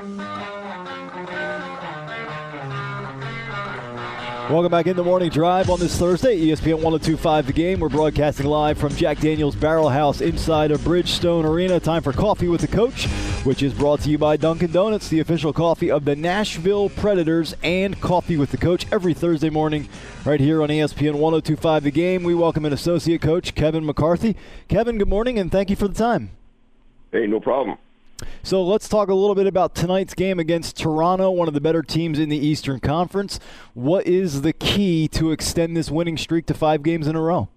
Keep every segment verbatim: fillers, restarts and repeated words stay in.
Welcome back in the Morning Drive on this Thursday, E S P N one oh two point five The Game. We're broadcasting live from Jack Daniel's Barrel House inside of Bridgestone Arena. Time for Coffee with the Coach, which is brought to you by Dunkin' Donuts, the official coffee of the Nashville Predators, and Coffee with the Coach every Thursday morning right here on E S P N one oh two point five The Game. We welcome in Associate Coach Kevin McCarthy. Kevin, good morning, and thank you for the time. Hey, no problem. So let's talk a little bit about tonight's game against Toronto, one of the better teams in the Eastern Conference. What is the key to extend this winning streak to five games in a row?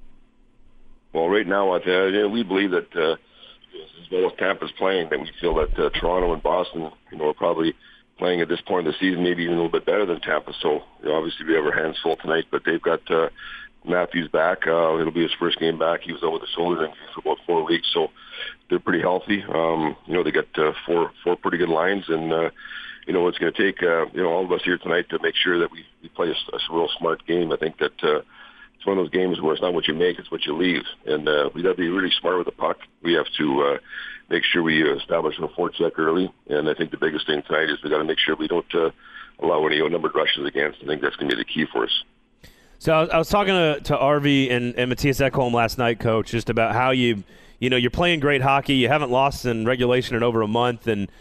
Well, right now, uh, you know, we believe that uh, as well as Tampa's playing, that we feel that uh, Toronto and Boston, you know, are probably playing at this point in the season maybe even a little bit better than Tampa. So you know, obviously we have our hands full tonight, but they've got uh, Matthews back. Uh, it'll be his first game back. He was out with a shoulder injury for about four weeks, so they're pretty healthy. Um, you know, they got uh, four four pretty good lines, and uh, you know, it's going to take uh, you know all of us here tonight to make sure that we, we play a, a real smart game. I think that uh, it's one of those games where it's not what you make, it's what you leave, and uh, we got to be really smart with the puck. We have to uh, make sure we establish a forecheck early, and I think the biggest thing tonight is we got to make sure we don't uh, allow any numbered rushes against. I think that's going to be the key for us. So I was, I was talking to, to R V and, and Matthias Ekholm last night, Coach, just about how you, you know, you're playing great hockey. You haven't lost in regulation in over a month, and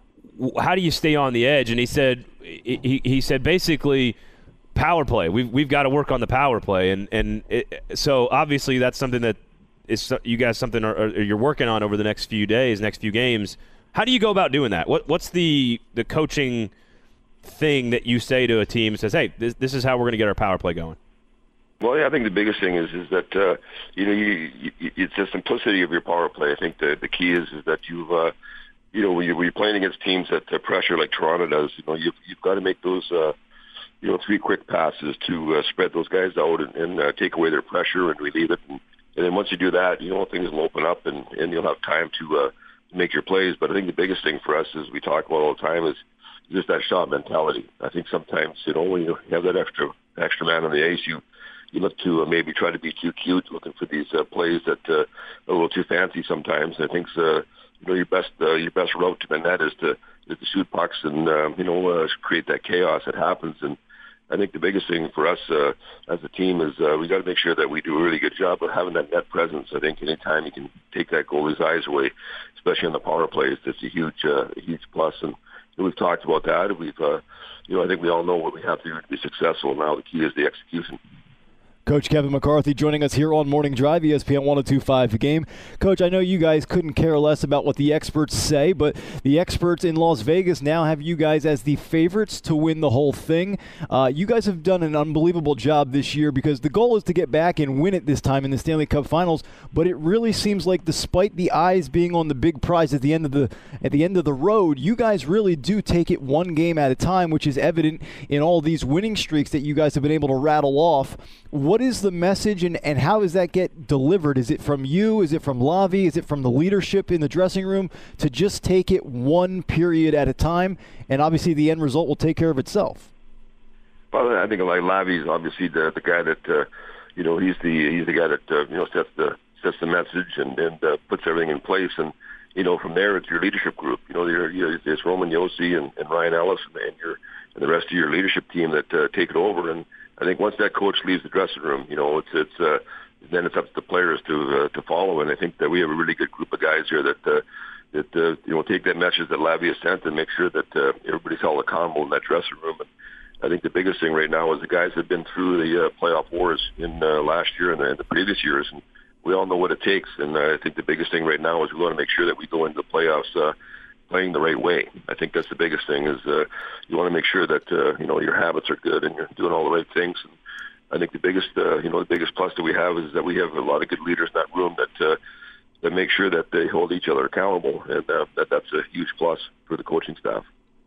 how do you stay on the edge? And he said, he, he said basically, power play. We've we've got to work on the power play, and and it, so obviously that's something that is you guys something or, or you're working on over the next few days, next few games. How do you go about doing that? What what's the the coaching thing that you say to a team that says, hey, this this is how we're going to get our power play going? Well, yeah, I think the biggest thing is is that uh, you know you, you, it's the simplicity of your power play. I think the the key is is that you've uh, you know when, you, when you're playing against teams that uh, pressure like Toronto does, you know you've you've got to make those uh, you know three quick passes to uh, spread those guys out and, and uh, take away their pressure and relieve it. And, and then once you do that, you know things will open up and, and you'll have time to uh, make your plays. But I think the biggest thing for us, as we talk about all the time, is just that shot mentality. I think sometimes you know when you have that extra extra man on the ice, you You look to uh, maybe try to be too cute, looking for these uh, plays that uh, are a little too fancy sometimes. I think uh, you know your best uh, your best route to the net is to is to shoot pucks and uh, you know uh, create that chaos that happens. And I think the biggest thing for us uh, as a team is uh, we got to make sure that we do a really good job of having that net presence. I think anytime you can take that goalie's eyes away, especially on the power plays, that's a huge uh, a huge plus. And you know, we've talked about that. We've uh, you know I think we all know what we have to do to be successful. Now the key is the execution. Coach Kevin McCarthy joining us here on Morning Drive, E S P N one oh two point five The Game. Coach, I know you guys couldn't care less about what the experts say, but the experts in Las Vegas now have you guys as the favorites to win the whole thing. Uh, you guys have done an unbelievable job this year because the goal is to get back and win it this time in the Stanley Cup Finals, but it really seems like despite the eyes being on the big prize at the end of the at the end of the road, you guys really do take it one game at a time, which is evident in all these winning streaks that you guys have been able to rattle off. What is the message, and, and how does that get delivered? Is it from you? Is it from Lavi? Is it from the leadership in the dressing room to just take it one period at a time, and obviously the end result will take care of itself? Well, I think like Lavi's obviously the the guy that uh, you know he's the he's the guy that uh, you know sets the sets the message and, and uh, puts everything in place, and you know from there it's your leadership group. You know, you're, you're, it's Roman Josi and, and Ryan Ellis and, and your and the rest of your leadership team that uh, take it over. And I think once that coach leaves the dressing room, you know, it's it's uh, then it's up to the players to uh, to follow. And I think that we have a really good group of guys here that uh, that uh, you know take that message that Lavi has sent and make sure that uh, everybody's held accountable in that dressing room. And I think the biggest thing right now is the guys have been through the uh, playoff wars in uh, last year and the, and the previous years, and we all know what it takes. And uh, I think the biggest thing right now is we want to make sure that we go into the playoffs uh, playing the right way. I think that's the biggest thing is uh, you want to make sure that uh, you know your habits are good and you're doing all the right things. And I think the biggest uh, you know the biggest plus that we have is that we have a lot of good leaders in that room that uh, that make sure that they hold each other accountable, and uh, that that's a huge plus for the coaching staff.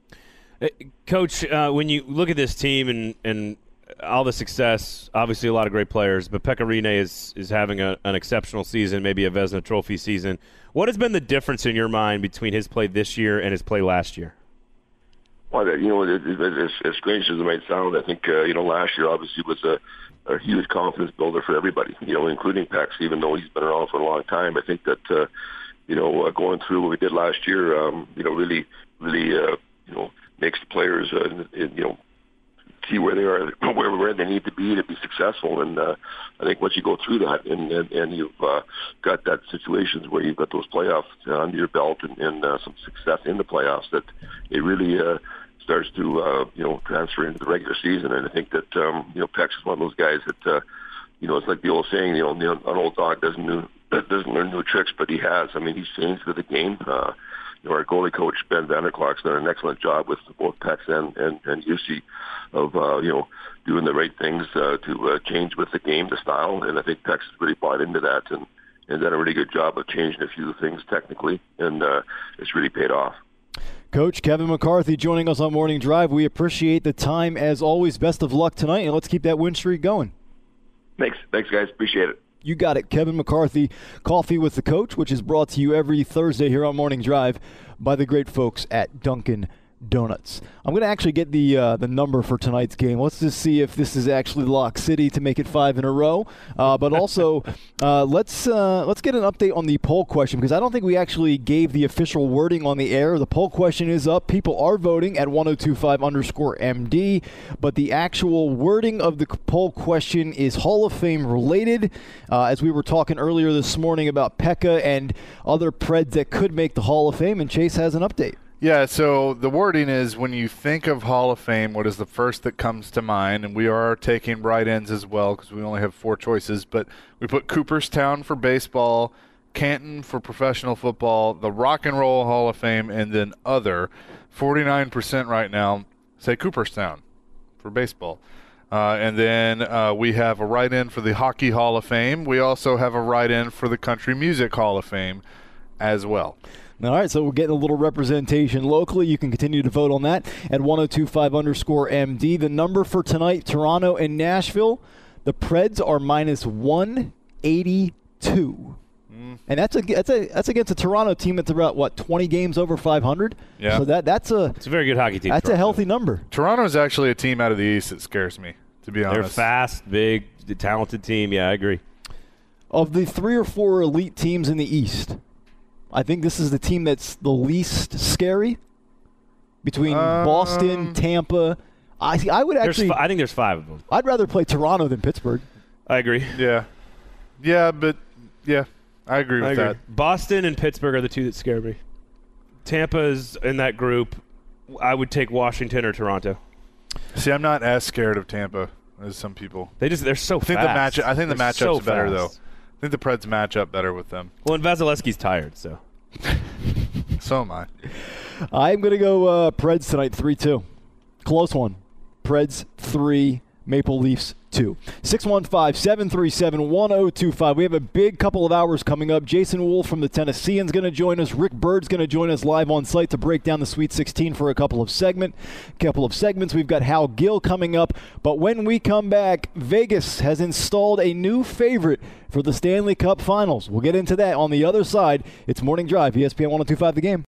Coach, uh, when you look at this team and, and all the success, obviously a lot of great players, but Pekka Rinne is, is having a, an exceptional season, maybe a Vezina Trophy season. What has been the difference in your mind between his play this year and his play last year? Well, you know, it, it, as, as strange as it might sound, I think, uh, you know, last year obviously was a, a huge confidence builder for everybody, you know, including Pex, even though he's been around for a long time. I think that, uh, you know, uh, going through what we did last year, um, you know, really, really, uh, you know, makes the players, uh, you know, see where they are, where where they need to be to be successful. And uh, I think once you go through that, and and, and you've uh, got that situations where you've got those playoffs uh, under your belt and, and uh, some success in the playoffs, that it really uh, starts to uh, you know transfer into the regular season. And I think that um, you know Pex is one of those guys that uh, you know it's like the old saying, you know, an old dog doesn't new, doesn't learn new tricks, but he has. I mean, he's changed with the game. Uh, You know, our goalie coach, Ben Vanderklok's done an excellent job with both Pex and, and, and U C of, uh, you know, doing the right things uh, to uh, change with the game, the style. And I think Pex has really bought into that and, and done a really good job of changing a few things technically. And uh, it's really paid off. Coach Kevin McCarthy joining us on Morning Drive. We appreciate the time as always. Best of luck tonight, and let's keep that win streak going. Thanks. Thanks, guys. Appreciate it. You got it. Kevin McCarthy, Coffee with the Coach, which is brought to you every Thursday here on Morning Drive by the great folks at Dunkin' Donuts. I'm going to actually get the uh, the number for tonight's game. Let's just see if this is actually Lock City to make it five in a row. Uh, but also, uh, let's uh, let's get an update on the poll question, because I don't think we actually gave the official wording on the air. The poll question is up. People are voting at one oh two five underscore M D, but the actual wording of the poll question is Hall of Fame related. Uh, as we were talking earlier this morning about Pekka and other Preds that could make the Hall of Fame, and Chase has an update. Yeah, so the wording is, when you think of Hall of Fame, what is the first that comes to mind? And we are taking write-ins as well, because we only have four choices. But we put Cooperstown for baseball, Canton for professional football, the Rock and Roll Hall of Fame, and then other. forty-nine percent right now say Cooperstown for baseball. Uh, and then uh, we have a write-in for the Hockey Hall of Fame. We also have a write-in for the Country Music Hall of Fame as well. All right, so we're getting a little representation locally. You can continue to vote on that at one oh two five underscore M D. The number for tonight, Toronto and Nashville, the Preds are minus one eighty-two. Mm. And that's a, that's a that's against a Toronto team that's about, what, twenty games over five hundred? Yeah. So that that's a it's a very good hockey team. That's Toronto. a healthy number. Toronto is actually a team out of the East that scares me, to be honest. They're fast, big, talented team. Yeah, I agree. Of the three or four elite teams in the East, I think this is the team that's the least scary between um, Boston, Tampa. I I would actually. F- I think there's five of them. I'd rather play Toronto than Pittsburgh. I agree. Yeah, yeah, but yeah, I agree with I agree. that. Boston and Pittsburgh are the two that scare me. Tampa is in that group. I would take Washington or Toronto. See, I'm not as scared of Tampa as some people. They just they're so I think fast. The match, I think they're the matchup's so better fast. though. I think the Preds match up better with them. Well, and Vasilevsky's tired, so. So am I. I'm going to go uh, Preds tonight, three two. Close one. Preds three, Maple Leafs two. six one five, seven three seven, one oh two five. We have a big couple of hours coming up. Jason Wolf from the Tennesseans going to join us. Rick Bird's going to join us live on site to break down the Sweet sixteen for a couple of segment, couple of segments. We've got Hal Gill coming up. But when we come back, Vegas has installed a new favorite for the Stanley Cup Finals. We'll get into that on the other side. It's Morning Drive, E S P N one oh two five The Game.